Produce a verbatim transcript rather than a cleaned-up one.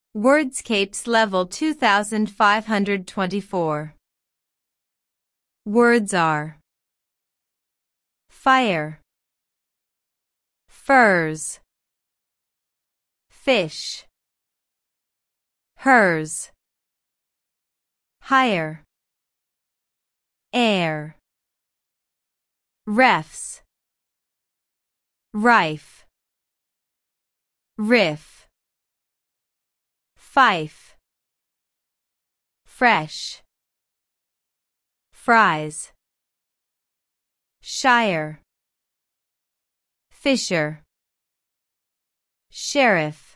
Wordscapes Level two thousand five hundred twenty-four. Words are fire, furs, fish, hers, higher, air, refs, rife, riff, fife, fresh, fries, shire, fisher, sheriff.